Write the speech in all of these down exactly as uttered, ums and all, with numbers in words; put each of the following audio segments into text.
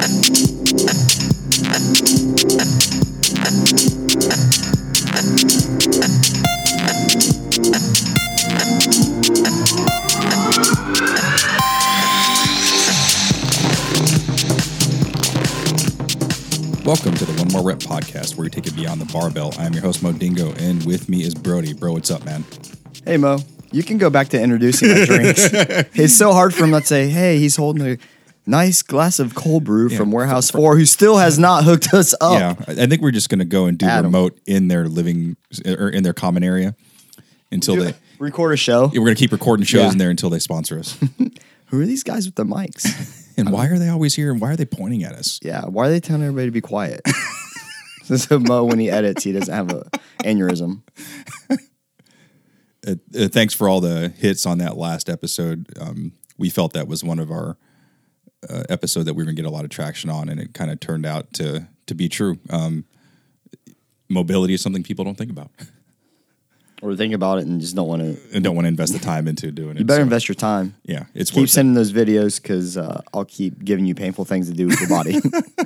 Welcome to the One More Rep podcast, where we take it beyond the barbell. I'm your host, Mo Dingo, and with me is Brody. Bro, what's up, man? Hey, Mo. You can go back to introducing my drinks. It's so hard for him not to say, hey, he's holding a nice glass of cold brew yeah, from Warehouse for, four, who still has not hooked us up. Yeah, I think we're just going to go and do Adam. remote in their living, or in their common area until do they... Record a show. Yeah, we're going to keep recording shows yeah. in there until they sponsor us. Who are these guys with the mics? And why are they always here? And why are they pointing at us? Yeah, why are they telling everybody to be quiet? So Mo, when he edits, he doesn't have an aneurysm. Uh, uh, thanks for all the hits on that last episode. Um, we felt that was one of our uh, episode that we were going to get a lot of traction on, and it kind of turned out to to be true. Um, mobility is something people don't think about. Or think about it and just don't want to... And don't want to invest the time into doing it. You better so. invest your time. Yeah, it's Keep worth sending it. those videos because uh, I'll keep giving you painful things to do with your body.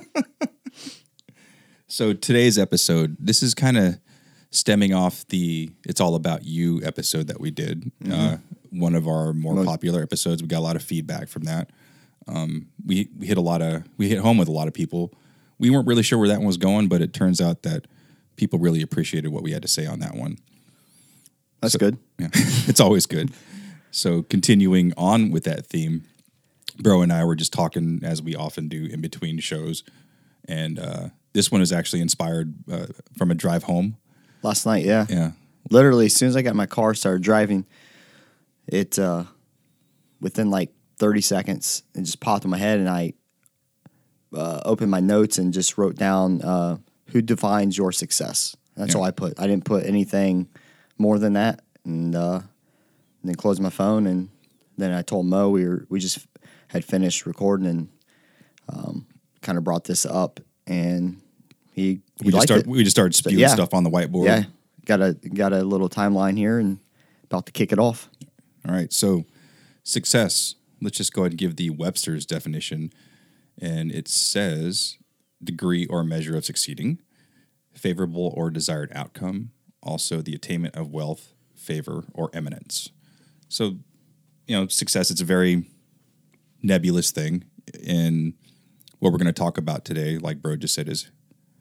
So today's episode, this is kind of stemming off the It's All About You episode that we did. Mm-hmm. Uh, one of our more Most. popular episodes. We got a lot of feedback from that. Um, we, we hit a lot of... We hit home with a lot of people. We weren't really sure where that one was going, but it turns out that people really appreciated what we had to say on that one. That's so, good. Yeah, it's always good. So continuing on with that theme, Bro and I were just talking, as we often do, in between shows. And uh, this one is actually inspired uh, from a drive home. Last night, yeah. Yeah. Literally, as soon as I got in my car, started driving, it, uh, within like thirty seconds, it just popped in my head, and I uh, opened my notes and just wrote down, uh, who defines your success? That's yeah. all I put. I didn't put anything more than that, and, uh, and then closed my phone, and then I told Mo we were we just had finished recording, and um, kind of brought this up, and he, he we just liked start, it. We just started spewing so, yeah. stuff on the whiteboard. Yeah, got a got a little timeline here, and about to kick it off. All right, so success. Let's just go ahead and give the Webster's definition, and it says degree or measure of succeeding, favorable or desired outcome. Also, the attainment of wealth, favor, or eminence. So, you know, success, it's a very nebulous thing. And what we're going to talk about today, like Bro just said, is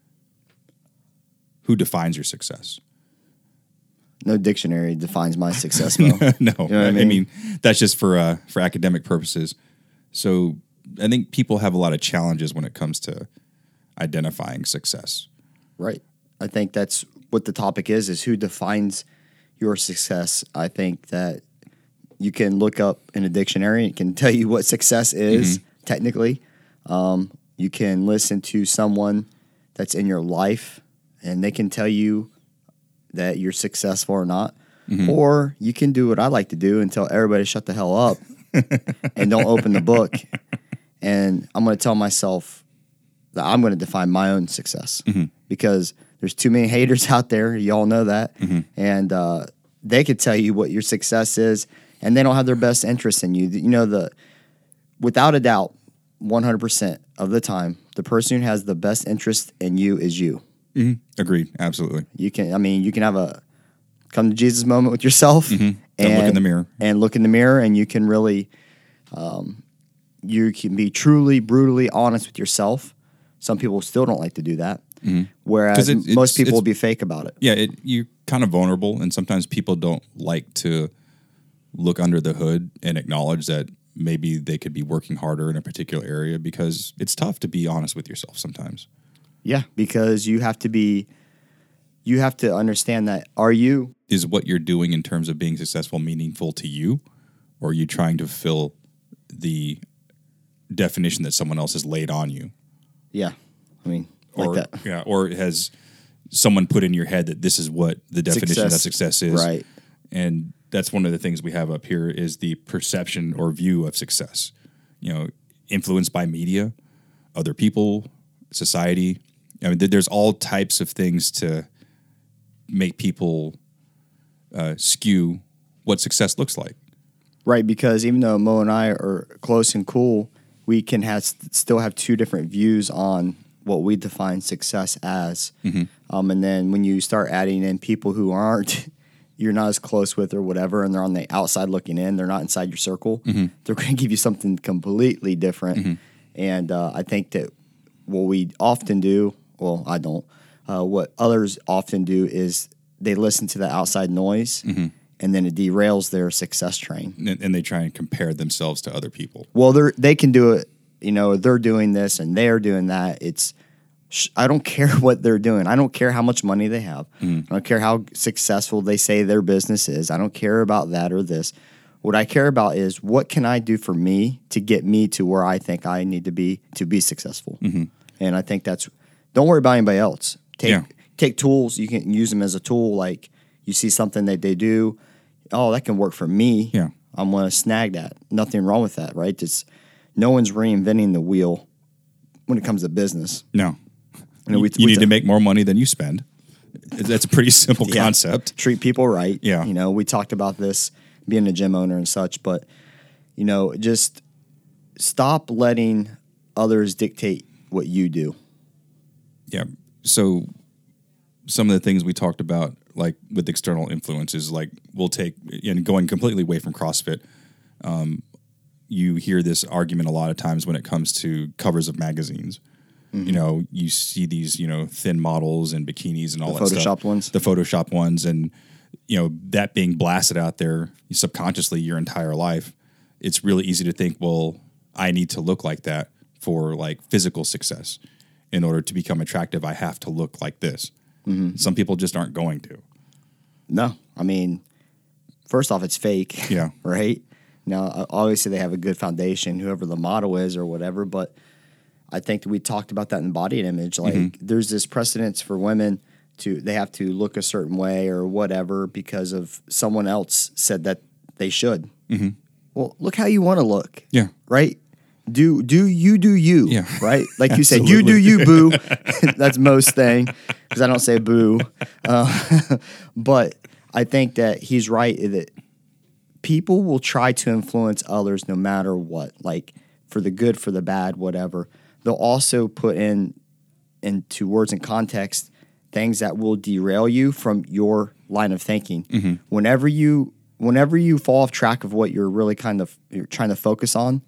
who defines your success? No dictionary defines my success, Mo. no, you know what I, mean? I mean, that's just for uh, for academic purposes. So I think people have a lot of challenges when it comes to identifying success. Right. I think that's what the topic is, is who defines your success. I think that you can look up in a dictionary. It can tell you what success is, mm-hmm. technically. Um, you can listen to someone that's in your life, and they can tell you that you're successful or not. Mm-hmm. Or you can do what I like to do and tell everybody to shut the hell up and don't open the book. And I'm going to tell myself that I'm going to define my own success, mm-hmm. because there's too many haters out there. Y'all know that. Mm-hmm. And uh, they could tell you what your success is, and they don't have their best interest in you. You know, the without a doubt, one hundred percent of the time, the person who has the best interest in you is you. Mm-hmm. Agreed. Absolutely. You can, I mean, you can have a come to Jesus moment with yourself, mm-hmm. and look in the mirror. And look in the mirror, and you can really, um, you can be truly, brutally honest with yourself. Some people still don't like to do that. Mm-hmm. Whereas it, most people will be fake about it. Yeah, it, you're kind of vulnerable, and sometimes people don't like to look under the hood and acknowledge that maybe they could be working harder in a particular area, because it's tough to be honest with yourself sometimes. Yeah, because you have to be, you have to understand that, are you... Is what you're doing in terms of being successful meaningful to you, or are you trying to fulfill the definition that someone else has laid on you? Yeah, I mean... Or, like that. Yeah, or has someone put in your head that this is what the definition success. of success is. Right. And that's one of the things we have up here is the perception or view of success. You know, influenced by media, other people, society. I mean, there's all types of things to make people uh, skew what success looks like. Right, because even though Mo and I are close and cool, we can have still have two different views on what we define success as. Mm-hmm. Um, and then when you start adding in people who aren't, you're not as close with or whatever, and they're on the outside looking in, they're not inside your circle, Mm-hmm. they're going to give you something completely different. Mm-hmm. And uh, I think that what we often do, well, I don't, uh, what others often do is they listen to the outside noise, Mm-hmm. and then it derails their success train. And, and they try and compare themselves to other people. Well, they they can do it. You know, they're doing this and they're doing that. It's sh- I don't care what they're doing. I don't care how much money they have. Mm. I don't care how successful they say their business is. I don't care about that or this. What I care about is what can I do for me to get me to where I think I need to be to be successful. Mm-hmm. And I think that's don't worry about anybody else. Take Yeah. take tools. You can use them as a tool. Like you see something that they do. Oh, that can work for me. Yeah. I'm going to snag that. Nothing wrong with that, right? It's no one's reinventing the wheel when it comes to business. No. You know, we- you we need t- to make more money than you spend. That's a pretty simple Yeah. concept. Treat people right. Yeah. You know, we talked about this being a gym owner and such, but you know, just stop letting others dictate what you do. Yeah. So some of the things we talked about, like with external influences, like we'll take, and going completely away from CrossFit, um, you hear this argument a lot of times when it comes to covers of magazines. Mm-hmm. You know, you see these, you know, thin models and bikinis and all The that stuff. Photoshopped ones? The Photoshop ones. And, you know, that being blasted out there subconsciously your entire life, it's really easy to think, well, I need to look like that for like physical success. In order to become attractive, I have to look like this. Mm-hmm. Some people just aren't going to. No, I mean, first off, it's fake. Yeah. Right? Now, obviously, they have a good foundation, whoever the model is or whatever, but I think that we talked about that in body image. Like, Mm-hmm. there's this precedence for women to, they have to look a certain way or whatever because of someone else said that they should. Mm-hmm. Well, look how you want to look. Yeah. Right? Do do you do you, Yeah. right? Like you said, you do you, boo. That's most thing, because I don't say boo. Uh, but I think that he's right that people will try to influence others no matter what, like for the good, for the bad, whatever. They'll also put in into words and context things that will derail you from your line of thinking. Mm-hmm. Whenever you whenever you fall off track of what you're really kind of you're trying to focus on,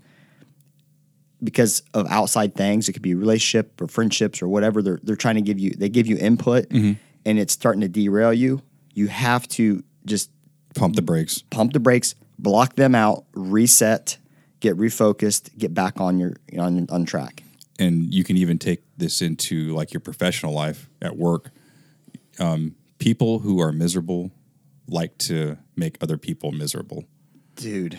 because of outside things, it could be relationship or friendships or whatever. They're they're trying to give you they give you input, Mm-hmm. and it's starting to derail you. You have to just Pump the brakes. pump the brakes, block them out, reset, get refocused, get back on your on on track. And you can even take this into like your professional life at work. Um, people who are miserable like to make other people miserable. Dude,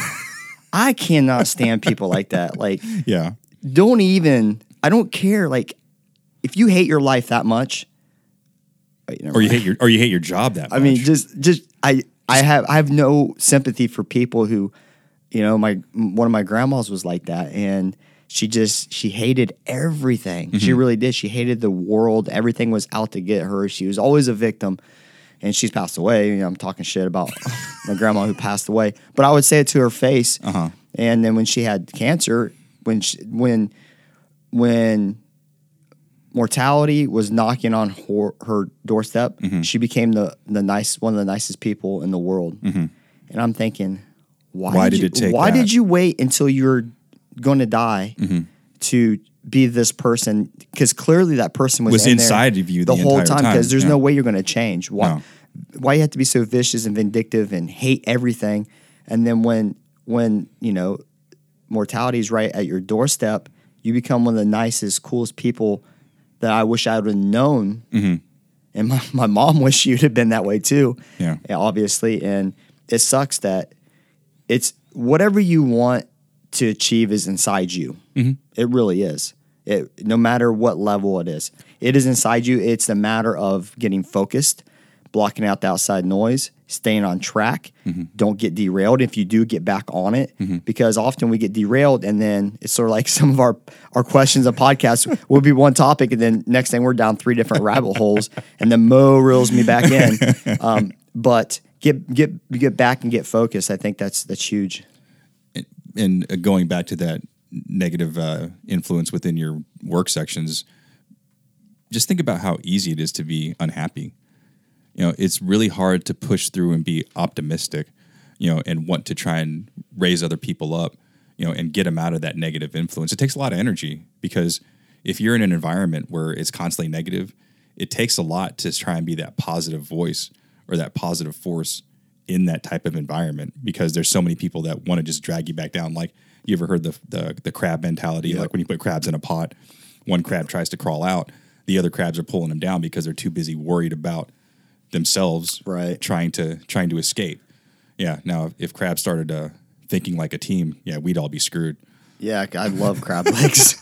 I cannot stand people like that. Like, Yeah. don't even. I don't care. Like, if you hate your life that much, wait, never Or you mind. hate your or you hate your job that much. I mean, just just I I have I have no sympathy for people who, you know, my one of my grandmas was like that, and she just she hated everything. She Mm-hmm. really did. She hated the world. Everything was out to get her. She was always a victim, and she's passed away. You know, I'm talking shit about my grandma who passed away, but I would say it to her face. Uh-huh. And then when she had cancer, when she, when when mortality was knocking on her, her doorstep, Mm-hmm. she became the the nice one of the nicest people in the world. And I'm thinking, why, Mm-hmm. Why did, did you, it take why that? did you wait until you're going to die Mm-hmm. to be this person? Because clearly that person was, Was in there inside of you the, the whole entire time. Because time, there's yeah. no way you're going to change. Why? No. Why you have to be so vicious and vindictive and hate everything? And then when when you know mortality is right at your doorstep, you become one of the nicest, coolest people that I wish I would have known. Mm-hmm. And my, my mom wished she would have been that way too. Yeah. Obviously. And it sucks that it's whatever you want to achieve is inside you. Mm-hmm. It really is. It, no matter what level it is, it is inside you. It's a matter of getting focused, blocking out the outside noise, staying on track. Mm-hmm. Don't get derailed. If you do, get back on it, Mm-hmm. because often we get derailed, and then it's sort of like some of our, our questions and podcasts will be one topic, and then next thing we're down three different rabbit holes, and then Mo reels me back in. Um, but get get get back and get focused. I think that's that's huge. And uh, going back to that negative uh, influence within your work sections, just think about how easy it is to be unhappy. You know, it's really hard to push through and be optimistic, you know, and want to try and raise other people up, you know, and get them out of that negative influence. It takes a lot of energy, because if you're in an environment where it's constantly negative, it takes a lot to try and be that positive voice or that positive force in that type of environment, because there's so many people that want to just drag you back down. Like, you ever heard the the, the crab mentality? Yep. Like when you put crabs in a pot, one crab tries to crawl out, the other crabs are pulling them down because they're too busy worried about themselves, right, trying to trying to escape. Yeah. Now, if crabs started uh, thinking like a team, yeah, we'd all be screwed. Yeah, I love crab legs.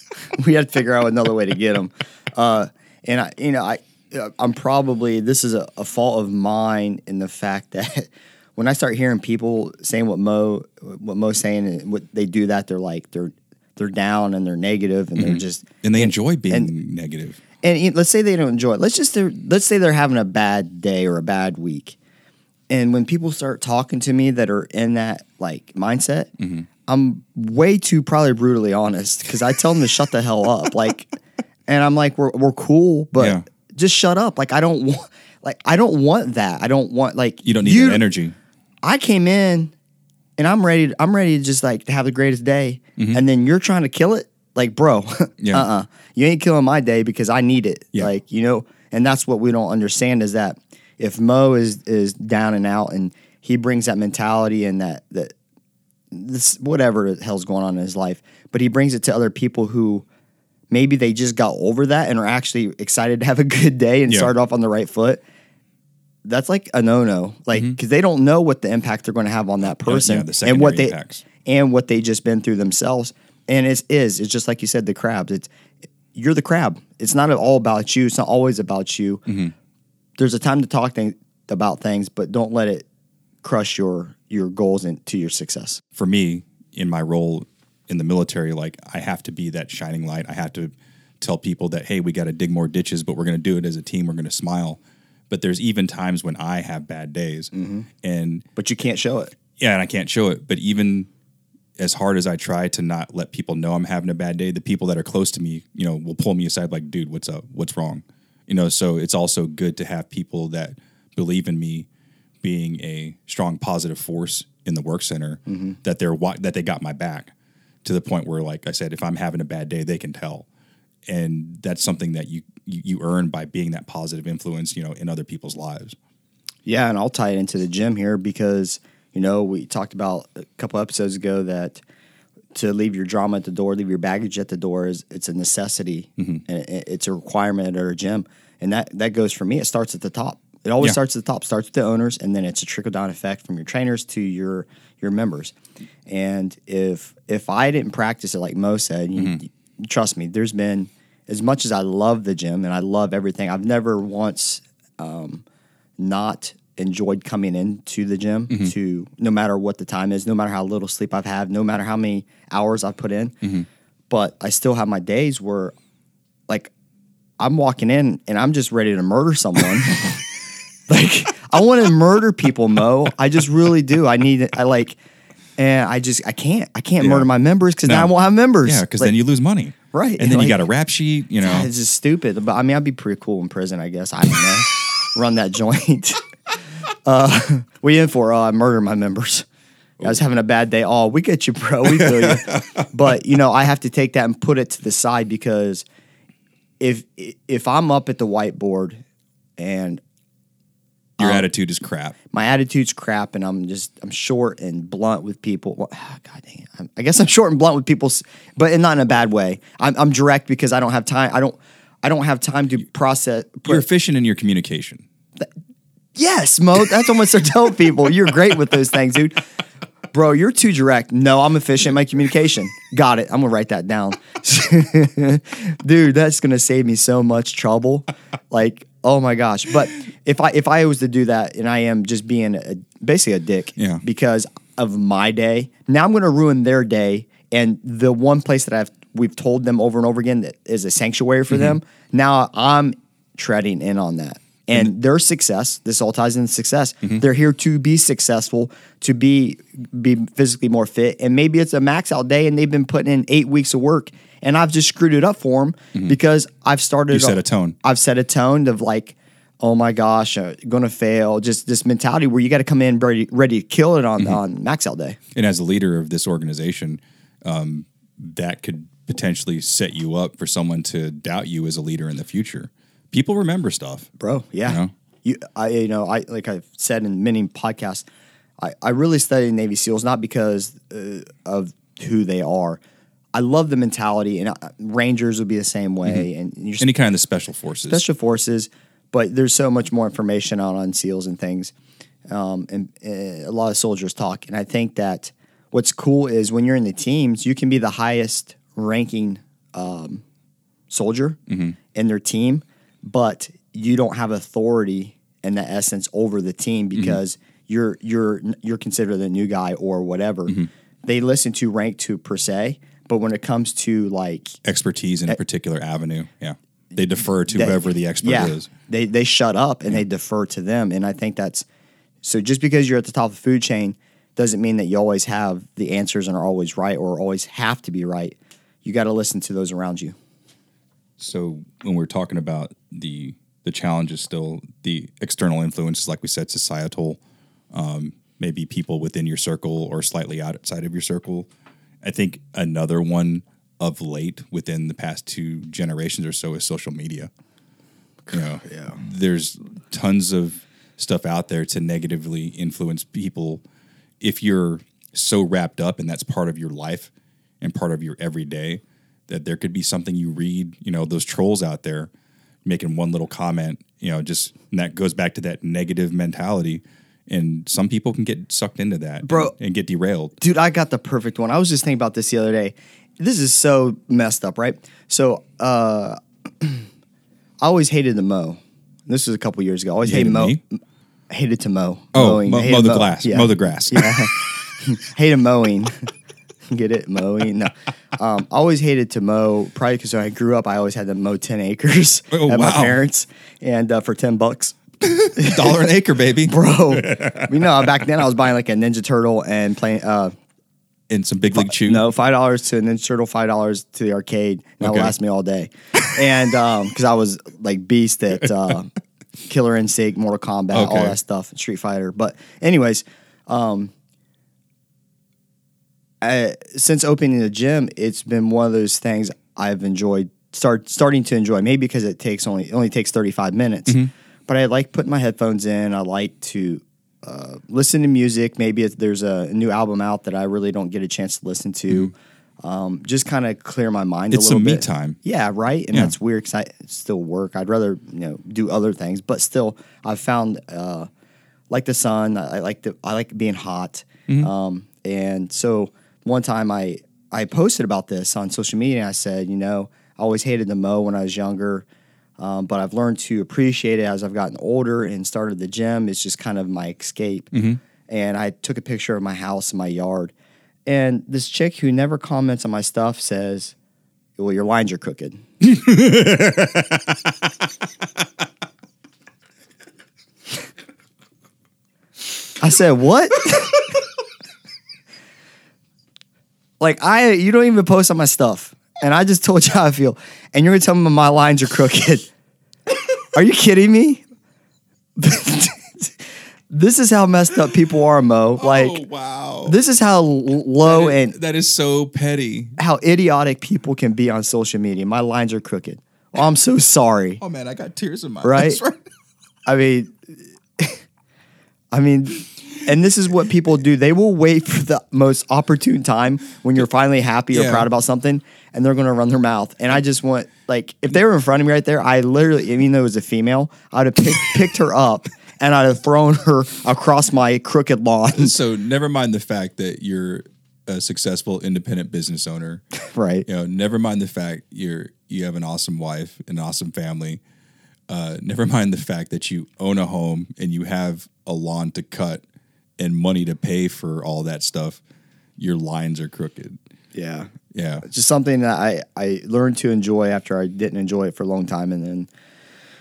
We had to figure out another way to get them. Uh, and I, you know, I, I'm probably this is a, a fault of mine in the fact that when I start hearing people saying what Mo, what Mo's saying, and what they do that, they're like they're they're down and they're negative and mm-hmm. they're just and they and, enjoy being and, negative. And let's say they don't enjoy it. Let's just let's say they're having a bad day or a bad week, and when people start talking to me that are in that like mindset, mm-hmm. I'm way too probably brutally honest, because I tell them to shut the hell up. Like, and I'm like, we're we're cool, but yeah. just shut up. Like, I don't want like I don't want that. I don't want like you don't need you, that energy. I came in, and I'm ready. To, I'm ready to just like to have the greatest day, mm-hmm. and then you're trying to kill it. Like, bro, yeah. uh-uh. You ain't killing my day because I need it. Yeah. Like, you know, and that's what we don't understand is that if Mo is is down and out and he brings that mentality and that that this whatever the hell's going on in his life, but he brings it to other people who maybe they just got over that and are actually excited to have a good day and yeah. start off on the right foot. That's like a no-no. Like, because mm-hmm. they don't know what the impact they're going to have on that person yeah, the and what they impacts. and what they just been through themselves. And it is. It's just like you said, the crabs. It's you're the crab. It's not all about you. It's not always about you. Mm-hmm. There's a time to talk th- about things, but don't let it crush your your goals and to your success. For me, in my role in the military, like I have to be that shining light. I have to tell people that, hey, we got to dig more ditches, but we're going to do it as a team. We're going to smile. But there's even times when I have bad days, mm-hmm. and but you can't show it. Yeah, and I can't show it. But even as hard as I try to not let people know I'm having a bad day, the people that are close to me, you know, will pull me aside like, dude, what's up? What's wrong? You know, so it's also good to have people that believe in me being a strong positive force in the work center, mm-hmm. that they're that they got my back to the point where, like I said, if I'm having a bad day, they can tell. And that's something that you, you, you earn by being that positive influence, you know, in other people's lives. Yeah, and I'll tie it into the gym here because, you know, we talked about a couple episodes ago that to leave your drama at the door, leave your baggage at the door is it's a necessity, mm-hmm. and it's a requirement at our gym. And that, that goes for me. It starts at the top. It always yeah. starts at the top. Starts with the owners, and then it's a trickle down effect from your trainers to your your members. And if if I didn't practice it, like Mo said, mm-hmm. you, you, trust me, there's been as much as I love the gym and I love everything. I've never once um, not enjoyed coming into the gym mm-hmm. to no matter what the time is, no matter how little sleep I've had, no matter how many hours I've put in. Mm-hmm. But I still have my days where, like, I'm walking in and I'm just ready to murder someone. Like, I want to murder people, Mo. I just really do. I need I like, and I just I can't I can't yeah. murder my members because no. now I won't have members. Yeah, because like, then you lose money, right? And then like, you got a rap sheet. You know, God, it's just stupid. But I mean, I'd be pretty cool in prison, I guess. I don't know. Run that joint. uh, what are you in for? Oh, I murder my members. I was having a bad day. Oh, we get you, bro. We feel you. But you know, I have to take that and put it to the side because if if I'm up at the whiteboard and your um, attitude is crap. My attitude's crap, and I'm just I'm short and blunt with people. Well, oh, God dang it! I'm, I guess I'm short and blunt with people, but not in a bad way. I'm, I'm direct because I don't have time. I don't I don't have time to process. You're efficient in your communication. Th- yes, Mo. That's almost I tell people. You're great with those things, dude. Bro, you're too direct. No, I'm efficient in my communication. Got it. I'm going to write that down. Dude, that's going to save me so much trouble. Like, oh my gosh. But if I if I was to do that and I am just being a, basically a dick yeah. because of my day, now I'm going to ruin their day. And the one place that I've we've told them over and over again that is a sanctuary for mm-hmm. them, now I'm treading in on that. And, And- their success, this all ties into success. Mm-hmm. They're here to be successful, to be be physically more fit. And maybe it's a max out day and they've been putting in eight weeks of work and I've just screwed it up for them because I've started. You set a tone. I've set a tone of like, oh my gosh, uh, going to fail. Just this mentality where you got to come in ready, ready to kill it on, on max out day. And as a leader of this organization, um, that could potentially set you up for someone to doubt you as a leader in the future. People remember stuff. Bro, yeah. You know? You, I, you know, I like I've said in many podcasts, I, I really study Navy SEALs not because uh, of who they are. I love the mentality, and uh, Rangers would be the same way, and you're Any kind of the special forces. special forces. But there's so much more information out on SEALs and things, um, and uh, a lot of soldiers talk. And I think that what's cool is when you're in the teams, you can be the highest ranking um, soldier in their team, but you don't have authority in the essence over the team because mm-hmm. you're you're you're considered the new guy or whatever. Mm-hmm. They listen to rank two per se, but when it comes to like expertise in a particular avenue, yeah, they defer to they, whoever the expert yeah, is. They they shut up and yeah. they defer to them, and I think that's so. Just because you're at the top of the food chain doesn't mean that you always have the answers and are always right or always have to be right. You got to listen to those around you. So when we're talking about the the challenge is still the external influences, like we said, societal, um, maybe people within your circle or slightly outside of your circle. I think another one of late within the past two generations or so is social media. You know, yeah. There's tons of stuff out there to negatively influence people. If you're so wrapped up and that's part of your life and part of your everyday, that there could be something you read, you know, those trolls out there making one little comment, you know, just and that goes back to that negative mentality. And some people can get sucked into that, bro, and, and get derailed. Dude, I got the perfect one. I was just thinking about this the other day. This is so messed up, right? So, uh, I always hated to mow. This was a couple years ago. I always You hated, hated mow. Hated to mow. Oh, mowing. mow, Hated mow the mow. glass, Yeah. mow the grass. Yeah, hated mowing. Get it? Mowing? No. Um, I always hated to mow, probably because when I grew up, I always had to mow ten acres Oh, at my wow. parents, and uh, for ten bucks. Dollar an acre, baby. Bro, you know, back then I was buying like a Ninja Turtle and playing. Uh, And some big league chew. no, five dollars to a Ninja Turtle, five dollars to the arcade. And that Okay. will last me all day. And because I was like beast at uh, Killer Instinct, Mortal Kombat, all Okay. that stuff, Street Fighter. But anyways, um, I, since opening the gym, it's been one of those things I've enjoyed. Start starting to enjoy, maybe because it takes only it only takes thirty-five minutes. Mm-hmm. But I like putting my headphones in. I like to uh, listen to music. Maybe if there's a new album out that I really don't get a chance to listen to. Mm-hmm. Um, just kind of clear my mind It's a little some me bit. time. Yeah, right. And Yeah. that's weird because I still work. I'd rather you know do other things, but still, I've found uh, like the sun. I, I like the I like being hot. Mm-hmm. Um, and so one time I I posted about this on social media. And I said, you know, I always hated to mow when I was younger. Um, but I've learned to appreciate it as I've gotten older and started the gym. It's just kind of my escape. Mm-hmm. And I took a picture of my house and my yard. And this chick who never comments on my stuff says, well, your lines are crooked. I said, what? Like, I, you don't even post on my stuff. And I just told you how I feel. And you're going to tell me my lines are crooked. Are you kidding me? This is how messed up people are, Mo. Like, oh, wow. this is how l- low That is- and that is so petty. how idiotic people can be on social media. My lines are crooked. Oh, I'm so sorry. Oh man, I got tears in my Right? eyes. Right? I mean, I mean, and this is what people do. They will wait for the most opportune time when you're finally happy or Yeah. proud about something, and they're going to run their mouth. And I just want, like, if they were in front of me right there, I literally, even though it was a female, I'd have picked, picked her up and I'd have thrown her across my crooked lawn. So never mind the fact that you're a successful independent business owner. Right. You know, never mind the fact you're you have an awesome wife, an awesome family. Uh, never mind the fact that you own a home and you have a lawn to cut and money to pay for all that stuff. Your lines are crooked. Yeah. Yeah. It's just something that I, I learned to enjoy after I didn't enjoy it for a long time. And then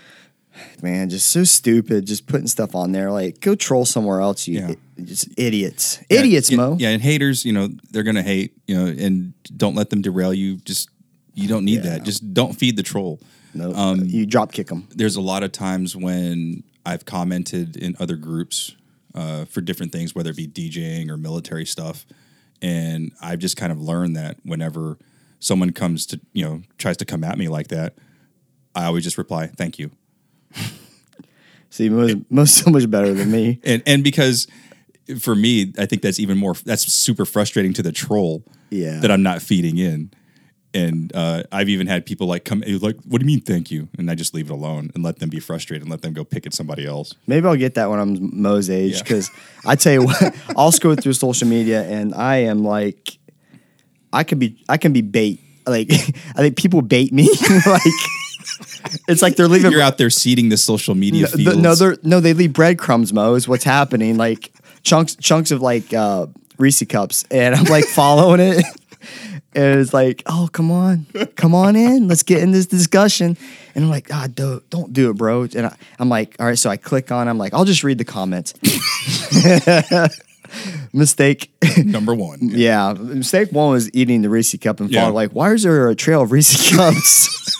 Man, just so stupid, just putting stuff on there. Like, go troll somewhere else, you Yeah. i- just idiots. Yeah, idiots, yeah, Mo. Yeah, and haters, you know, they're gonna hate, you know, and don't let them derail you. Just you don't need Yeah. that. Just don't feed the troll. No, Um, you drop kick them. There's a lot of times when I've commented in other groups uh, for different things, whether it be DJing or military stuff, and I've just kind of learned that whenever someone comes to, you know, tries to come at me like that, I always just reply, "Thank you." See, Mo's, Mo's so much better than me. And and because for me, I think that's even more, that's super frustrating to the troll Yeah. that I'm not feeding in. And uh, I've even had people like come like, "What do you mean, thank you?" And I just leave it alone and let them be frustrated and let them go pick at somebody else. Maybe I'll get that when I'm Mo's age, Yeah. because I tell you what, I'll scroll through social media and I am like, I could be, I can be bait. Like, I think people bait me. Like, it's like they're leaving. You're out there seeding the social media No, fields. the- no, they're no, they leave breadcrumbs. Mo is what's happening. Like chunks, chunks of like uh, Reese cups, and I'm like following it. And it's like, oh, come on, come on in. Let's get in this discussion. And I'm like, ah, don't, don't do it, bro. And I, I'm like, all right. So I click on. I'm like, I'll just read the comments. Mistake. Number one. Yeah, mistake one was eating the Reese cup and Yeah. following like, why is there a trail of Reese cups?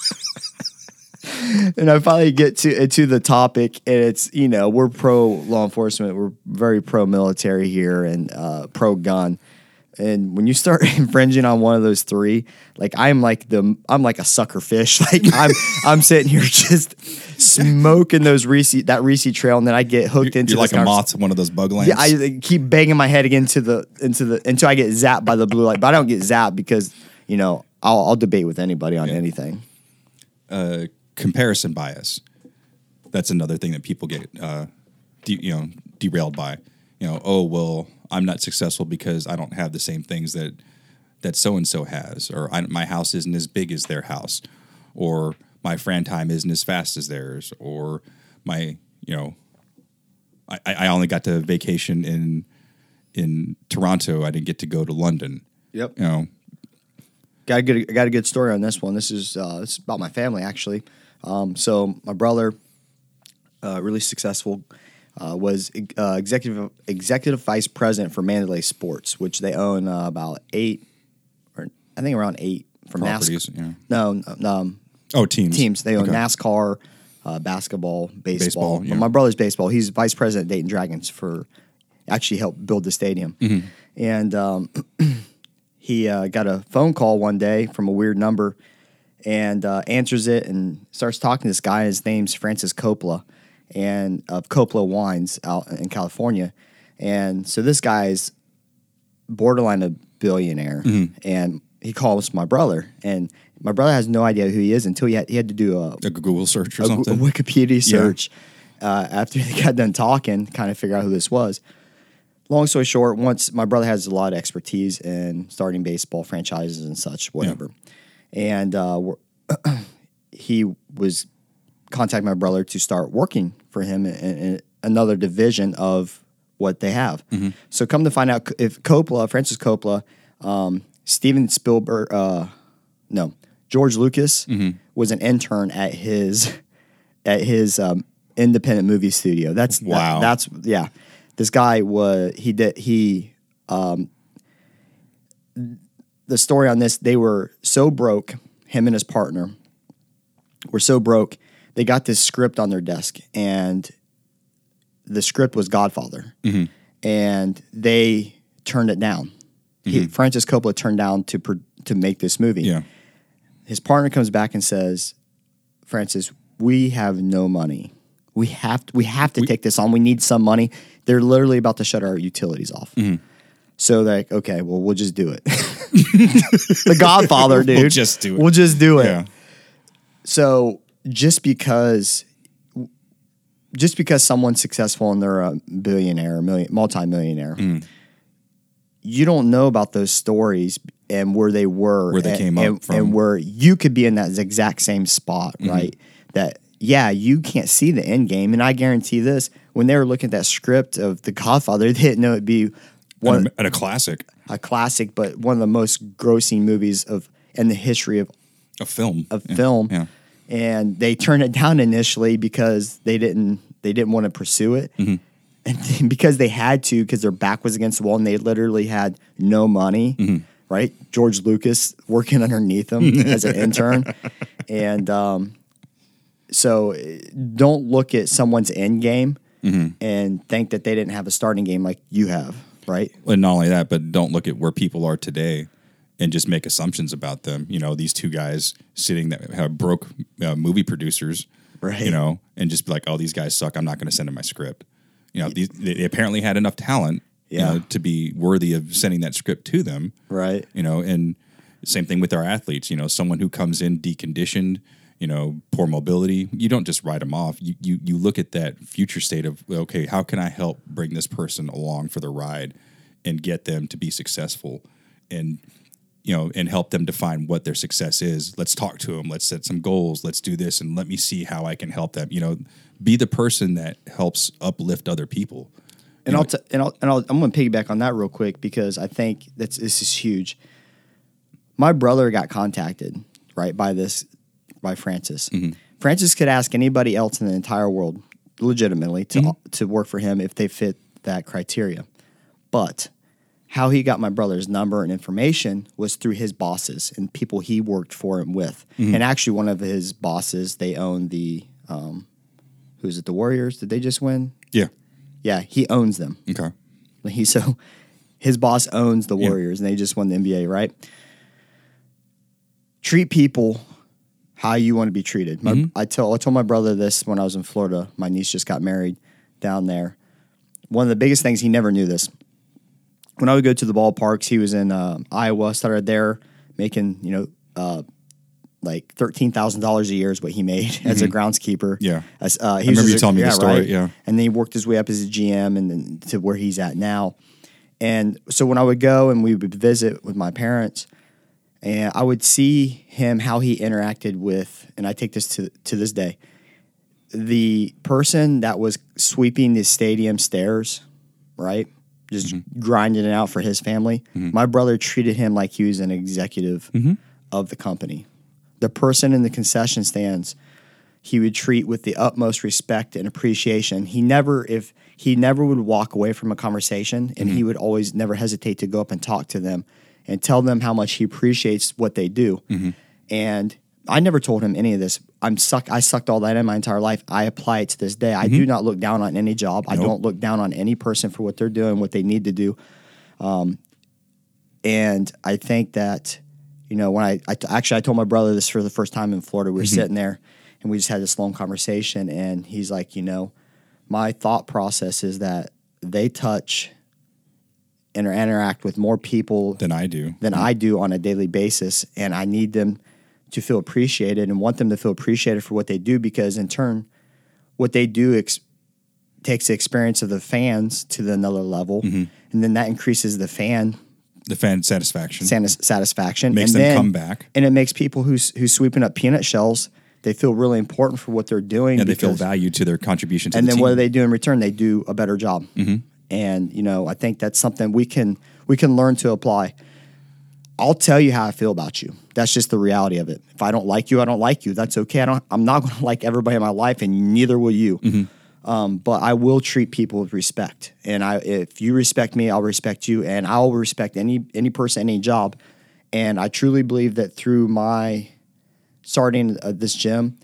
And I finally get to to the topic, and it's, you know, we're pro law enforcement, we're very pro military here, and uh, pro gun. And when you start infringing on one of those three, like I'm like the I'm like a sucker fish. Like I'm I'm sitting here just smoking those Reese that Reese trail, and then I get hooked into You're like this a convers- moth to one of those bug lamps. Yeah, I like, keep banging my head into the into the until I get zapped by the blue light. But I don't get zapped because, you know, I'll I'll debate with anybody on anything. uh, comparison bias. That's another thing that people get, uh, de- you know, derailed by. You know, oh well, I'm not successful because I don't have the same things that that so and so has, or I, my house isn't as big as their house, or my friend time isn't as fast as theirs, or my, you know, I, I only got to vacation in in Toronto. I didn't get to go to London. Yep. You know, Got a good I got a good story on this one. This is uh, this is about my family actually. Um, so my brother, uh, really successful, uh, was uh, executive executive vice president for Mandalay Sports, which they own uh, about eight, or I think around eight from properties. NASCAR. Yeah. No, no, um, Oh, teams. teams. They own Okay. NASCAR, uh, basketball, baseball. Baseball, But yeah. my brother's baseball. He's vice president at Dayton Dragons for actually helped build the stadium. Mm-hmm. And um, he uh, got a phone call one day from a weird number and uh, answers it and starts talking to this guy. His name's Francis Coppola, and of Coppola Wines out in California. And so this guy's borderline a billionaire, Mm-hmm. and he calls my brother, and my brother has no idea who he is until he had, he had to do a, A Google search or a, something. a Wikipedia search uh, after they got done talking, kind of figure out who this was. Long story short, once my brother has a lot of expertise in starting baseball franchises and such, whatever, and uh, we're- he was contacting my brother to start working for him in, in another division of what they have. So come to find out, if Coppola, Francis Coppola, um, Steven Spielberg, uh, no, George Lucas was an intern at his at his um, independent movie studio. That's that- Wow. that's yeah. This guy was he did he um, the story on this, they were so broke, him and his partner were so broke, they got this script on their desk, and the script was Godfather, and they turned it down. He, Francis Coppola turned down to pro- to make this movie. Yeah. His partner comes back and says, "Francis, we have no money. We have to, we have to take this on. We need some money. They're literally about to shut our utilities off." So they're like, okay, well, we'll just do it. The Godfather, dude. We'll just do it. We'll just do it. Yeah. So just because, just because someone's successful and they're a billionaire, million, multi-millionaire, Mm. you don't know about those stories and where they were, Where they and, came up and, from. and where you could be in that exact same spot, Mm-hmm. right? That yeah, you can't see the end game, and I guarantee this: when they were looking at that script of The Godfather, they didn't know it'd be one And a, and a classic, a classic, but one of the most grossing movies of in the history of a film. of Yeah. film. Yeah. and they turned it down initially because they didn't they didn't want to pursue it, Mm-hmm. and because they had to because their back was against the wall and they literally had no money. Mm-hmm. Right, George Lucas working underneath them as an intern, and um, so don't look at someone's end game Mm-hmm. and think that they didn't have a starting game like you have. Right, And not only that, but don't look at where people are today and just make assumptions about them. You know, these two guys sitting that have broke uh, movie producers, Right. you know, and just be like, oh, these guys suck. I'm not going to send them my script. You know, these, they apparently had enough talent Yeah. you know, to be worthy of sending that script to them. right, You know, and same thing with our athletes. You know, someone who comes in deconditioned, you know, poor mobility, you don't just write them off. You, you you look at that future state of, okay, how can I help bring this person along for the ride and get them to be successful, and you know, and help them define what their success is. Let's talk to them. Let's set some goals. Let's do this, and let me see how I can help them. You know, be the person that helps uplift other people. and I'll, t- and I'll and I'll I'm going to piggyback on that real quick because I think that's this is huge. My brother got contacted right by this by Francis. Mm-hmm. Francis could ask anybody else in the entire world legitimately to Mm-hmm. to work for him if they fit that criteria. But how he got my brother's number and information was through his bosses and people he worked for him with. Mm-hmm. And actually, one of his bosses, they own the um, who's it? The Warriors? Did they just win? Yeah. Yeah, he owns them. Okay. He so his boss owns the Yeah. Warriors, and they just won the N B A, right? Treat people how you want to be treated. My, Mm-hmm. I tell I told my brother this when I was in Florida. My niece just got married down there. One of the biggest things, he never knew this. When I would go to the ballparks, he was in uh, Iowa, started there making, you know, uh, like thirteen thousand dollars a year is what he made as a groundskeeper. Mm-hmm. Yeah. As, uh, he I was remember just you a- telling me the story, yeah. And then he worked his way up as a G M and then to where he's at now. And so when I would go and we would visit with my parents, and I would see him, how he interacted with, and I take this to to this day, the person that was sweeping the stadium stairs, right? Just grinding it out for his family. My brother treated him like he was an executive of the company. The person in the concession stands, he would treat with the utmost respect and appreciation. He never, if he never would walk away from a conversation, and he would always never hesitate to go up and talk to them and tell them how much he appreciates what they do. And I never told him any of this. I'm suck. I sucked all that in my entire life. I apply it to this day. I do not look down on any job. I Nope. don't look down on any person for what they're doing, what they need to do. Um, and I think that, you know, when I, I t- actually I told my brother this for the first time in Florida. We were sitting there and we just had this long conversation, and he's like, you know, my thought process is that they touch and interact with more people Than I do. than I do on a daily basis, and I need them to feel appreciated and want them to feel appreciated for what they do, because in turn, what they do ex- takes the experience of the fans to the another level, Mm-hmm. and then that increases the fan The fan satisfaction. satis- satisfaction. Makes and them then- come back. and it makes people who's who's sweeping up peanut shells, they feel really important for what they're doing. and they feel because- valued to their contribution to and the then team. what do they do in return? They do a better job. Mm-hmm. And you know, I think that's something we can we can learn to apply. I'll tell you how I feel about you. That's just the reality of it. If I don't like you, I don't like you. That's okay. I don't. I'm not going to like everybody in my life, and neither will you. Mm-hmm. Um, but I will treat people with respect, and I if you respect me, I'll respect you, and I'll respect any any person, any job. And I truly believe that through my starting uh, this gym,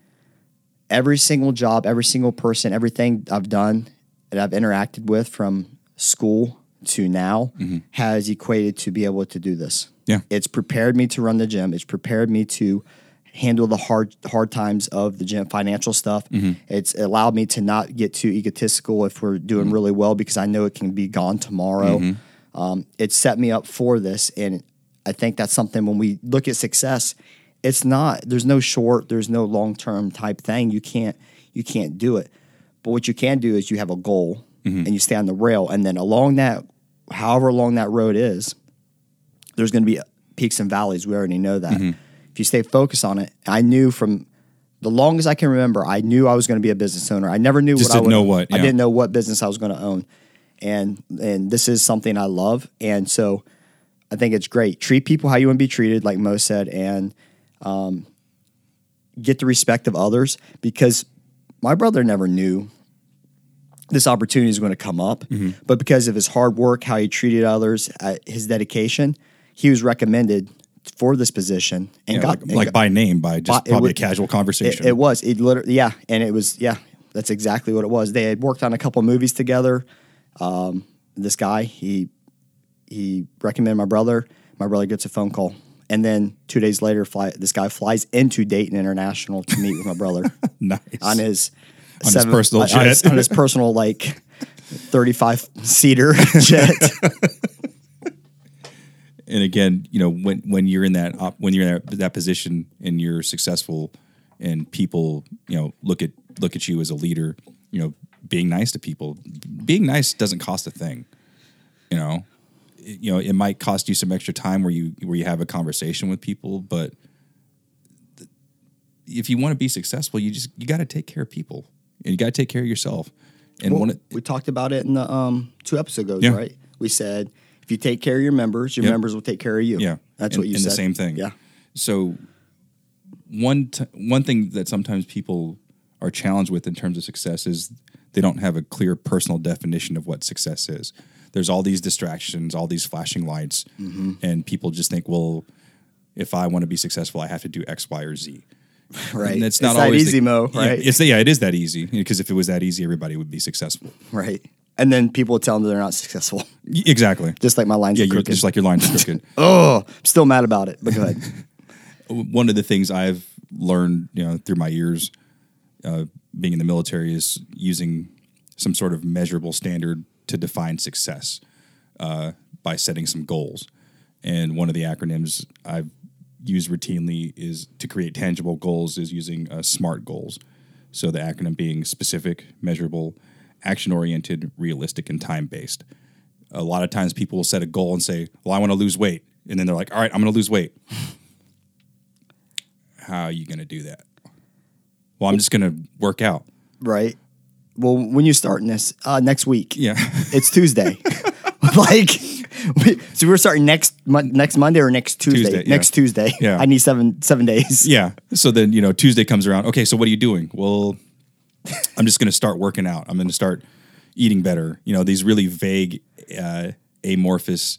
every single job, every single person, everything I've done that I've interacted with from school to now has equated to be able to do this. Yeah. It's prepared me to run the gym. It's prepared me to handle the hard hard times of the gym, financial stuff. It's allowed me to not get too egotistical if we're doing really well, because I know it can be gone tomorrow. Um, it set me up for this, and I think that's something when we look at success, it's not, there's no short, there's no long-term type thing. You can't, you can't do it. But what you can do is you have a goal and you stay on the rail, and then along that, however long that road is, there's going to be peaks and valleys. We already know that. If you stay focused on it, I knew from the longest I can remember, I knew I was going to be a business owner. I never knew Just what I didn't would, know what, I yeah. didn't know what business I was going to own. And and this is something I love. And so I think it's great. Treat people how you want to be treated, like Mo said, and um, get the respect of others, because my brother never knew this opportunity was going to come up, mm-hmm. but because of his hard work, how he treated others, uh, his dedication, he was recommended for this position and yeah, got like, and like got, by name, by just by, probably was, a casual conversation. It, it was, it literally, yeah, and it was, yeah, that's exactly what it was. They had worked on a couple of movies together. Um, this guy, he he recommended my brother. My brother gets a phone call. And then two days later, fly, this guy flies into Dayton International to meet with my brother. Nice. On his on seven, his personal on, jet. On his, on his personal, like, thirty-five seater jet. And again, you know, when when you're in that op, when you're in that, that position and you're successful, and people, you know, look at look at you as a leader, you know, being nice to people, being nice doesn't cost a thing. You know, it, you know, it might cost you some extra time where you where you have a conversation with people, but th- if you want to be successful, you just you got to take care of people, and you got to take care of yourself. And well, one of, we talked about it in the um, two episodes ago, yeah. right? We said, if you take care of your members, your yep. members will take care of you. Yeah, that's and, what you and said. the same thing. Yeah. So one t- one thing that sometimes people are challenged with in terms of success is they don't have a clear personal definition of what success is. There's all these distractions, all these flashing lights, mm-hmm. and people just think, well, if I want to be successful, I have to do X, Y, or Z. Right. And it's not it's always that easy, the, Mo, right? Yeah, it's, yeah, it is that easy, because if it was that easy, everybody would be successful. Right. And then people would tell them they're not successful. Exactly. Just like my lines yeah, are crooked. Just like your lines are crooked. Oh, I'm still mad about it, but go ahead. One of the things I've learned, you know, through my years uh, being in the military is using some sort of measurable standard to define success uh, by setting some goals. And one of the acronyms I've used routinely is to create tangible goals is using uh, SMART goals. So the acronym being specific, measurable, action-oriented, realistic, and time-based. A lot of times people will set a goal and say, well, I want to lose weight. And then they're like, all right, I'm going to lose weight. How are you going to do that? Well, I'm just going to work out. Right. Well, when you starting this uh, next week, Yeah. it's Tuesday. Like, we, so we're starting next mon- next Monday or next Tuesday? Tuesday, yeah. Next Tuesday. Yeah. I need seven seven days. Yeah. So then, you know, Tuesday comes around. Okay, so what are you doing? Well, I'm just going to start working out. I'm going to start eating better. You know, these really vague, uh, amorphous,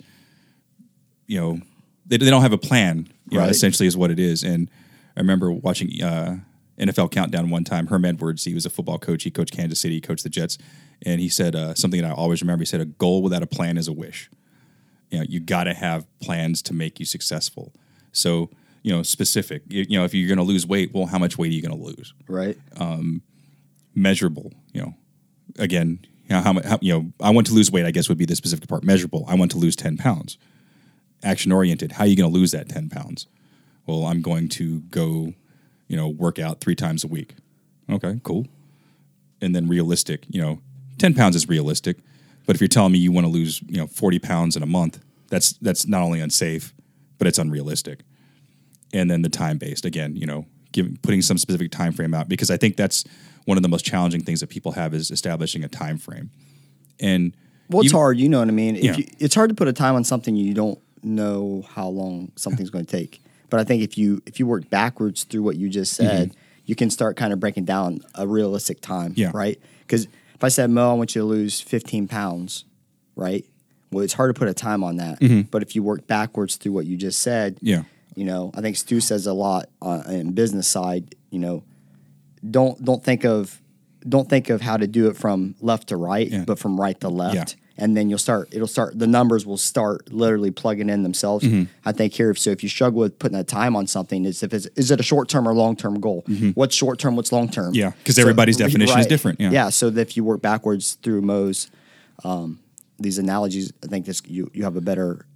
you know, they, they don't have a plan, you Right. know, essentially is what it is. And I remember watching uh, N F L Countdown one time. Herm Edwards, he was a football coach. He coached Kansas City, he coached the Jets. And he said uh, something that I always remember. He said, a goal without a plan is a wish. You know, you got to have plans to make you successful. So, you know, specific. You, you know, if you're going to lose weight, well, how much weight are you going to lose? Right. Um, measurable. You know, again, you know, how, mu- how you know, I want to lose weight. I guess would be the specific part. Measurable. I want to lose ten pounds. Action oriented. How are you going to lose that ten pounds? Well, I'm going to go, you know, work out three times a week. Okay, cool. And then realistic. You know, ten pounds is realistic. But if you're telling me you want to lose, you know, forty pounds in a month, that's that's not only unsafe, but it's unrealistic. And then the time-based, again, you know, giving putting some specific time frame out, because I think that's one of the most challenging things that people have is establishing a time frame. And Well, it's you- hard. You know what I mean? If Yeah. you, it's hard to put a time on something you don't know how long something's going to take. But I think if you if you work backwards through what you just said, you can start kind of breaking down a realistic time, Yeah. right? Because if I said, Mo, I want you to lose fifteen pounds, right? Well, it's hard to put a time on that. But if you work backwards through what you just said, Yeah. you know, I think Stu says a lot uh, in business side, you know, don't don't think of don't think of how to do it from left to right, Yeah. but from right to left. Yeah. And then you'll start, it'll start, the numbers will start literally plugging in themselves. I think here, so if you struggle with putting a time on something, is if it's, is it a short term or long term goal? What's short term, what's long term? Yeah, 'cause everybody's definition is different, yeah. Yeah. So that if you work backwards through Mo's, um, these analogies, I think this, you, you have a better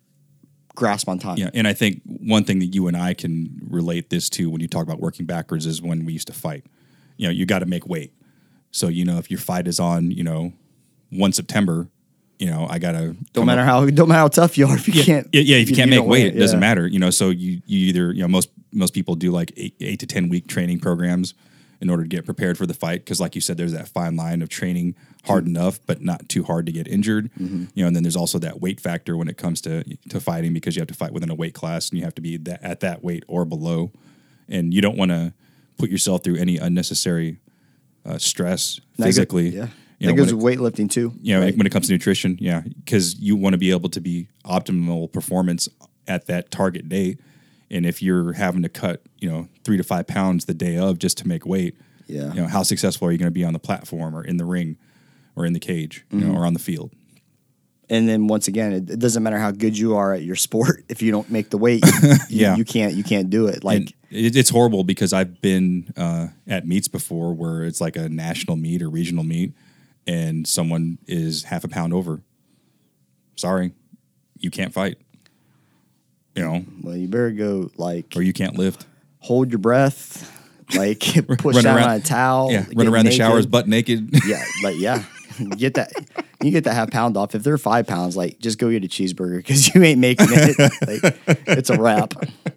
grasp on time. Yeah, and I think one thing that you and I can relate this to when you talk about working backwards is when we used to fight. You know, you got to make weight. So, you know, if your fight is on, you know, one September, you know, I got to... Don't matter how, don't matter how tough you are if you yeah, can't. Yeah, yeah if you can't make don't weight, win it doesn't yeah. matter. You know, so you, you either, you know, most most people do like eight, eight to ten week training programs in order to get prepared for the fight. Because like you said, there's that fine line of training hard mm-hmm. enough, but not too hard to get injured. Mm-hmm. You know, and then there's also that weight factor when it comes to to fighting, because you have to fight within a weight class and you have to be that, at that weight or below. And you don't want to, put yourself through any unnecessary uh, stress That physically. Go, yeah. You that know, goes when with it- weightlifting too. You know, right? when it comes to nutrition, yeah, because you want to be able to be optimal performance at that target date. And if you're having to cut, you know, three to five pounds the day of just to make weight, Yeah. you know, how successful are you going to be on the platform or in the ring or in the cage, you Mm-hmm. know, or on the field? And then once again, it, it doesn't matter how good you are at your sport if you don't make the weight. You, Yeah. you can't you can't do it. Like And it, it's horrible because I've been uh, at meets before where it's like a national meet or regional meet, and someone is half a pound over. Sorry, you can't fight. You know, well, you better go like or you can't lift. hold your breath, like push Run down around- on a towel. Yeah, get run around the naked. showers butt naked. Yeah, like yeah, get that. You get that half pound off. If they're five pounds, like just go get a cheeseburger because you ain't making it. Like, it's a wrap.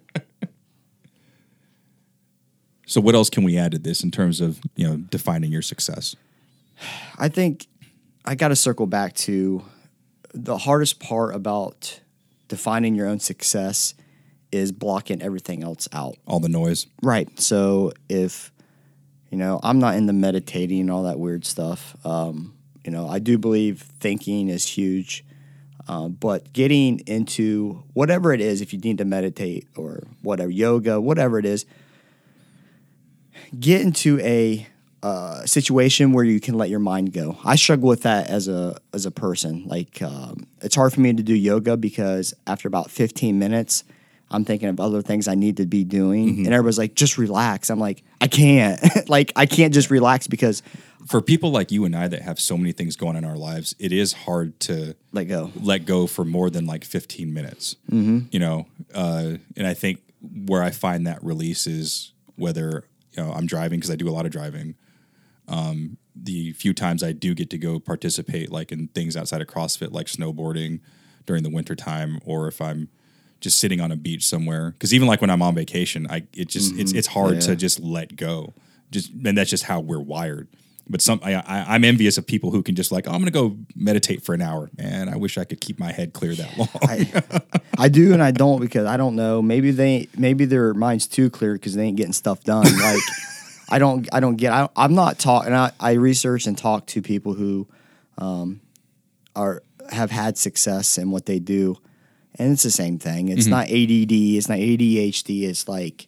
So what else can we add to this in terms of, you know, defining your success? I think I got to circle back to the hardest part about defining your own success is blocking everything else out. All the noise. Right. So if, you know, I'm not into meditating and all that weird stuff. Um, you know, I do believe thinking is huge. Um, but getting into whatever it is, if you need to meditate or whatever, yoga, whatever it is, get into a uh, situation where you can let your mind go. I struggle with that as a as a person. Like, um, it's hard for me to do yoga because after about fifteen minutes, I'm thinking of other things I need to be doing. Mm-hmm. And everybody's like, just relax. I'm like, I can't. Like, I can't just relax because For people like you and I that have so many things going on in our lives, it is hard to let go. let go for more than like fifteen minutes. Mm-hmm. You know, uh, and I think where I find that release is whether, you know, I'm driving, because I do a lot of driving. Um, the few times I do get to go participate, like in things outside of CrossFit, like snowboarding during the winter time, or if I'm just sitting on a beach somewhere. Because even like when I'm on vacation, I it just mm-hmm. it's it's hard Yeah. to just let go. Just and that's just how we're wired. But some I, I, I'm envious of people who can just like, oh, I'm going to go meditate for an hour. Man, I wish I could keep my head clear that long. I, I do and I don't because I don't know. Maybe they maybe their mind's too clear because they ain't getting stuff done. Like I don't I don't get. I, I'm not talking. I, I research and talk to people who um, are have had success in what they do, and it's the same thing. It's mm-hmm. not A D D. It's not A D H D. It's like,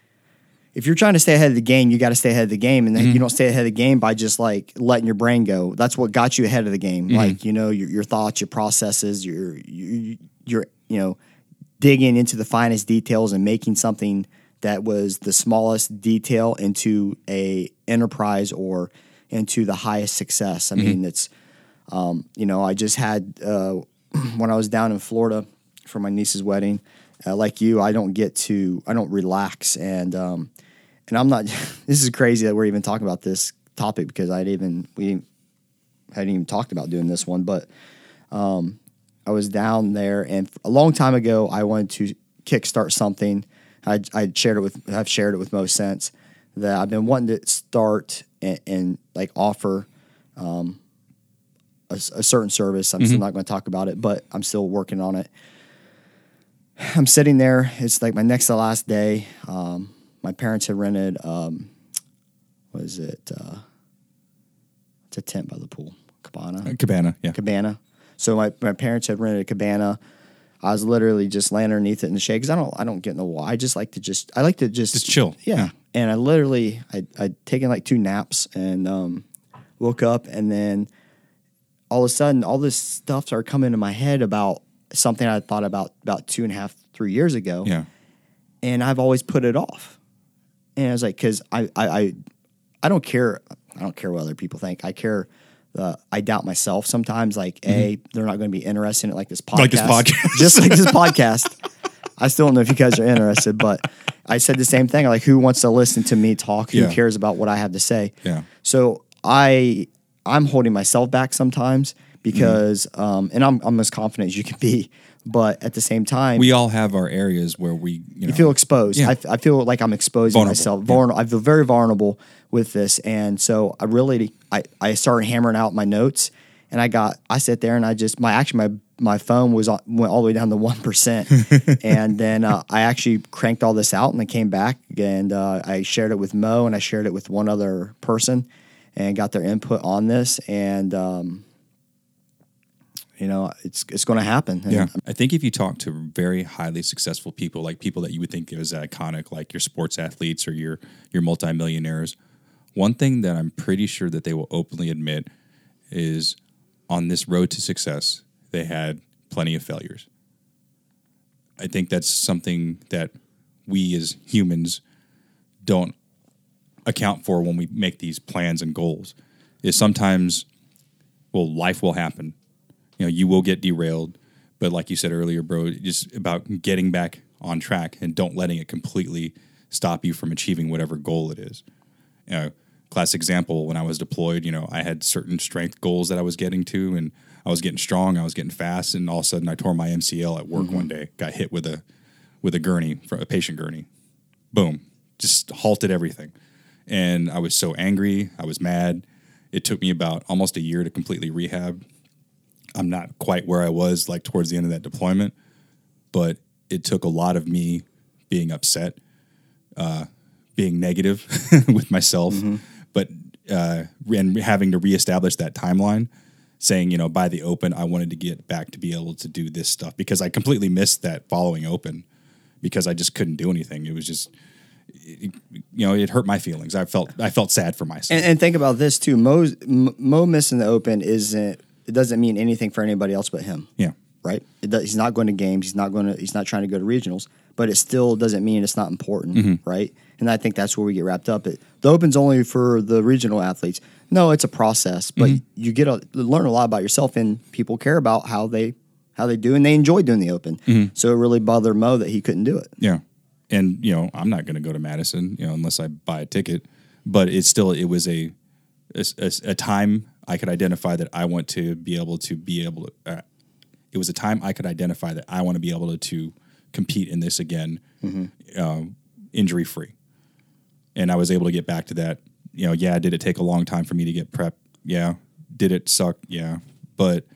if you're trying to stay ahead of the game, you got to stay ahead of the game. And then mm-hmm. you don't stay ahead of the game by just like letting your brain go. That's what got you ahead of the game. Mm-hmm. Like, you know, your, your thoughts, your processes, your, your, your, you know, digging into the finest details and making something that was the smallest detail into a enterprise or into the highest success. I mm-hmm. mean, it's, um, you know, I just had, uh, when I was down in Florida for my niece's wedding, uh, like you, I don't get to, I don't relax. And, um, And I'm not. This is crazy that we're even talking about this topic because I'd even we hadn't even talked about doing this one. But um, I was down there, and a long time ago, I wanted to kickstart something. I I shared it with I've shared it with Mo since that I've been wanting to start and, and like offer um, a, a certain service. I'm mm-hmm. still not going to talk about it, but I'm still working on it. I'm sitting there. It's like my next to last day. Um, My parents had rented, um, what is it? Uh, it's a tent by the pool. Cabana? Uh, cabana, yeah. Cabana. So my, my parents had rented a cabana. I was literally just laying underneath it in the shade because I don't I don't get in the wall. I just like to just, I like to just. Just chill. Yeah. yeah. And I literally, I, I'd taken like two naps and um, woke up and then all of a sudden all this stuff started coming into my head about something I thought about about two and a half, three years ago. Yeah. And I've always put it off. And I was like, because I, I, I, I don't care. I don't care what other people think. I care. Uh, I doubt myself sometimes. Like, mm-hmm. A, they're not going to be interested in it, like this podcast. Like this podcast. Just like this podcast. I still don't know if you guys are interested, but I said the same thing. Like, who wants to listen to me talk? Who yeah. cares about what I have to say? Yeah. So I, I'm holding myself back sometimes because, mm-hmm. um, and I'm, I'm as confident as you can be. But at the same time, we all have our areas where we you, know, you feel exposed. Yeah. I, I feel like I'm exposing vulnerable. myself. Vulnerable. Yeah. I feel very vulnerable with this, and so I really I, I started hammering out my notes, and I got I sat there and I just my actually my my phone was on, went all the way down to one percent, and then uh, I actually cranked all this out, and I came back and uh, I shared it with Mo, and I shared it with one other person, and got their input on this, and um, you know, it's it's going to happen. And yeah, I think if you talk to very highly successful people, like people that you would think is iconic, like your sports athletes or your your multimillionaires, one thing that I'm pretty sure that they will openly admit is on this road to success, they had plenty of failures. I think that's something that we as humans don't account for when we make these plans and goals. Is sometimes, well, life will happen. You know, you will get derailed, but like you said earlier, bro, just about getting back on track and don't letting it completely stop you from achieving whatever goal it is. You know, classic example, when I was deployed, you know, I had certain strength goals that I was getting to, and I was getting strong, I was getting fast, and all of a sudden I tore my M C L at work mm-hmm. one day, got hit with a with a gurney, a patient gurney. Boom. Just halted everything. And I was so angry, I was mad. It took me about almost a year to completely rehab. I'm not quite where I was like towards the end of that deployment, but it took a lot of me being upset, uh, being negative with myself, mm-hmm. but uh, and having to reestablish that timeline, saying, you know, by the open, I wanted to get back to be able to do this stuff because I completely missed that following open because I just couldn't do anything. It was just, it, you know, it hurt my feelings. I felt I felt sad for myself. And, and think about this too. Mo's, Mo missing the open isn't. It doesn't mean anything for anybody else but him. Yeah. Right? It does, he's not going to games. He's not going to. He's not trying to go to regionals. But it still doesn't mean it's not important, mm-hmm. right? And I think that's where we get wrapped up. It, the Open's only for the regional athletes. No, it's a process, but mm-hmm. you get a, learn a lot about yourself, and people care about how they how they do, and they enjoy doing the Open. Mm-hmm. So it really bothered Mo that he couldn't do it. Yeah, and you know, I'm not going to go to Madison, you know, unless I buy a ticket. But it's still it was a a, a time I could identify that I want to be able to be able to. Uh, it was a time I could identify that I want to be able to, to compete in this again, mm-hmm. uh, injury free, and I was able to get back to that. You know, yeah, did it take a long time for me to get prep? Yeah. Did it suck? Yeah. But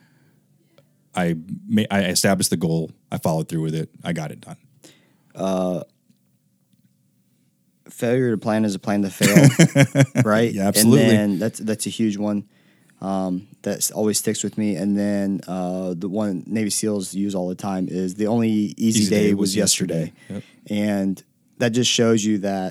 I ma- I established the goal. I followed through with it. I got it done. Uh, failure to plan is a plan to fail, right? Yeah, absolutely. And then that's that's a huge one. Um, that always sticks with me. And then uh, the one Navy SEALs use all the time is the only easy, easy day, day was yesterday. yesterday. Yep. And that just shows you that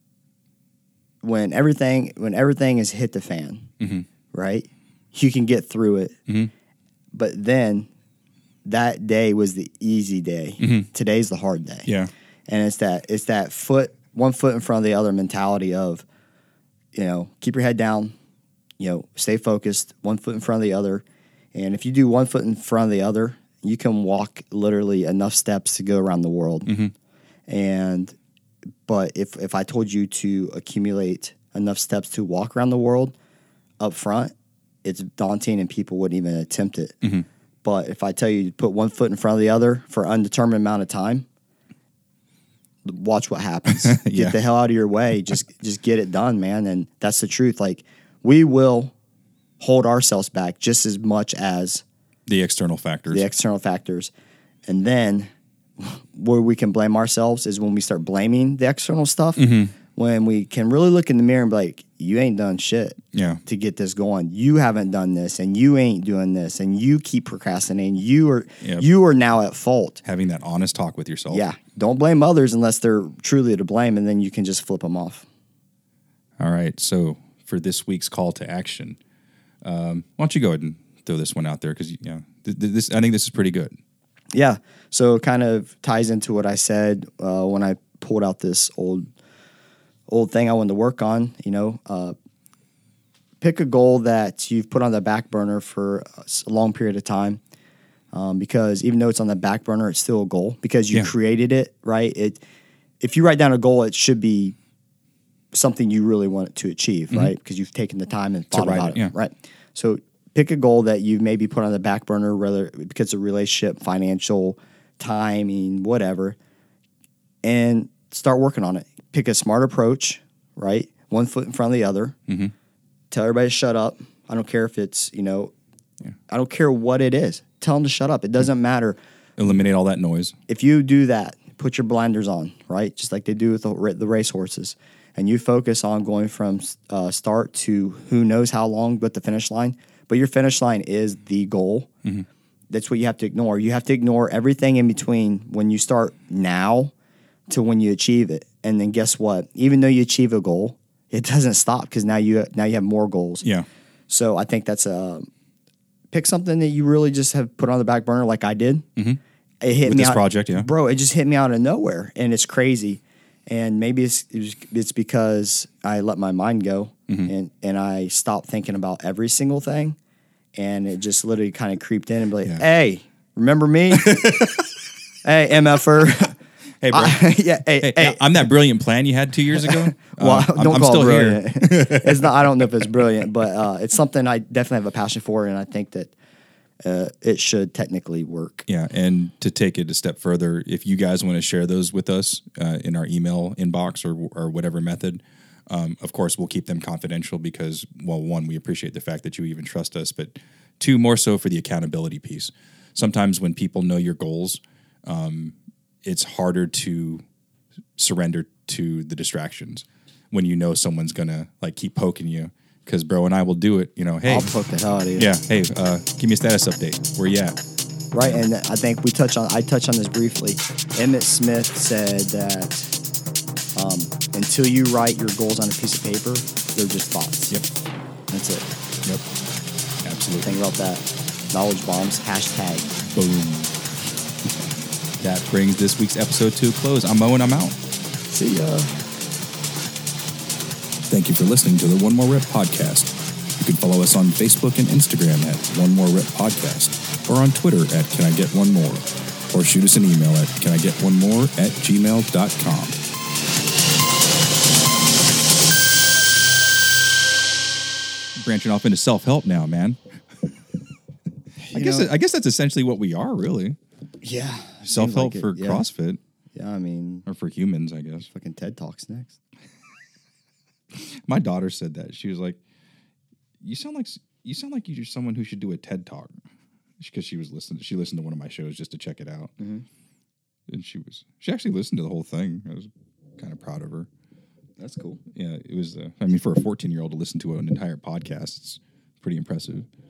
when everything when everything is hit the fan, mm-hmm. right, you can get through it. Mm-hmm. But then that day was the easy day. Mm-hmm. Today's the hard day. Yeah. And it's that it's that foot one foot in front of the other mentality of, you know, keep your head down. You know, stay focused, one foot in front of the other. And if you do one foot in front of the other, you can walk literally enough steps to go around the world. Mm-hmm. And, but if, if I told you to accumulate enough steps to walk around the world up front, it's daunting and people wouldn't even attempt it. Mm-hmm. But if I tell you to put one foot in front of the other for an undetermined amount of time, watch what happens. Yeah. Get the hell out of your way. Just, just get it done, man. And that's the truth. Like, we will hold ourselves back just as much as the external factors. The external factors. And then where we can blame ourselves is when we start blaming the external stuff, mm-hmm. when we can really look in the mirror and be like, you ain't done shit yeah. to get this going. You haven't done this, and you ain't doing this, and you keep procrastinating. You are yep. you are now at fault. Having that honest talk with yourself. Yeah. Don't blame others unless they're truly to blame, and then you can just flip them off. All right. So for this week's call to action, um, why don't you go ahead and throw this one out there? Because you know, th- th- this I think this is pretty good. Yeah. So it kind of ties into what I said uh, when I pulled out this old old thing I wanted to work on. You know, uh, pick a goal that you've put on the back burner for a long period of time, um, because even though it's on the back burner, it's still a goal because you yeah. created it, right? It if you write down a goal, it should be something you really want to achieve, mm-hmm. right? Because you've taken the time and thought about it, it yeah. right? So pick a goal that you've maybe put on the back burner, whether because of relationship, financial, timing, whatever, and start working on it. Pick a smart approach, right? One foot in front of the other. Mm-hmm. Tell everybody to shut up. I don't care if it's, you know, yeah. I don't care what it is. tell them to shut up. It doesn't matter. Eliminate all that noise. If you do that, put your blinders on, right? Just like they do with the, the race horses. And you focus on going from uh, start to who knows how long, but the finish line. But your finish line is the goal. Mm-hmm. That's what you have to ignore. You have to ignore everything in between when you start now to when you achieve it. And then guess what? Even though you achieve a goal, it doesn't stop because now you now you have more goals. Yeah. So I think that's a pick something that you really just have put on the back burner, like I did. Mm-hmm. It hit With me this out, project, yeah, bro. It just hit me out of nowhere, and it's crazy. And maybe it's it's because I let my mind go, mm-hmm. and and I stopped thinking about every single thing, and it just literally kind of creeped in and be like, yeah. "Hey, remember me? Hey, M F R." Hey, bro. I, yeah, hey, hey, hey, I'm that brilliant plan you had two years ago. well, uh, don't I'm, call I'm still it brilliant. here. It's not. I don't know if it's brilliant, but uh, it's something I definitely have a passion for, and I think that uh, it should technically work. Yeah, and to take it a step further, if you guys want to share those with us uh, in our email inbox or or whatever method, um, of course we'll keep them confidential because, well, one, we appreciate the fact that you even trust us, but two, more so for the accountability piece. Sometimes when people know your goals, um, it's harder to surrender to the distractions when you know someone's gonna like keep poking you. Because bro and I will do it. You know, hey, I'll poke the hell out of you. Yeah, hey, uh, give me a status update. Where you at? Right, and I think we touch on. I touched on this briefly. Emmett Smith said that um, until you write your goals on a piece of paper, they're just thoughts. Yep, that's it. Yep, absolutely. Think about that. Knowledge bombs. Hashtag. Boom. That brings this week's episode to a close. I'm Mo and I'm out. See ya. Thank you for listening to the One More Rep Podcast. You can follow us on Facebook and Instagram at One More Rep Podcast, or on Twitter at Can I Get One More, or shoot us an email at Can I Get One More at gmail dot com. Branching off into self-help now, man. I guess know, I guess that's essentially what we are, really. Yeah. Self-help like for yeah. CrossFit. Yeah, I mean... Or for humans, I guess. Fucking TED Talks next. My daughter said that. She was like, "You sound like you sound like you're someone who should do a TED Talk," because she was listening. She listened to one of my shows just to check it out, mm-hmm. and she was she actually listened to the whole thing. I was kind of proud of her. That's cool. Yeah, it was. Uh, I mean, for a fourteen-year-old to listen to an entire podcast, it's pretty impressive.